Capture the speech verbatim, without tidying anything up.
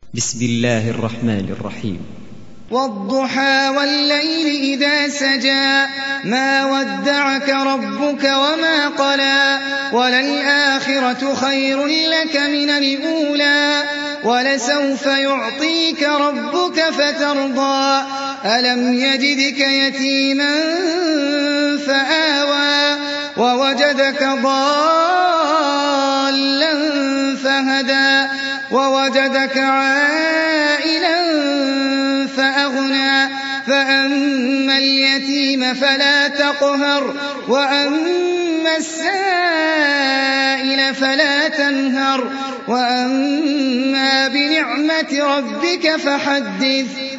بسم الله الرحمن الرحيم. والضحى والليل إذا سجى ما ودعك ربك وما قلى وللآخرة خير لك من الأولى ولسوف يعطيك ربك فترضى ألم يجدك يتيما فآوى ووجدك ضالا فهدى ووجدك عائلا فأغنى فأما اليتيم فلا تقهر وأما السائل فلا تنهر وأما بنعمة ربك فحدث.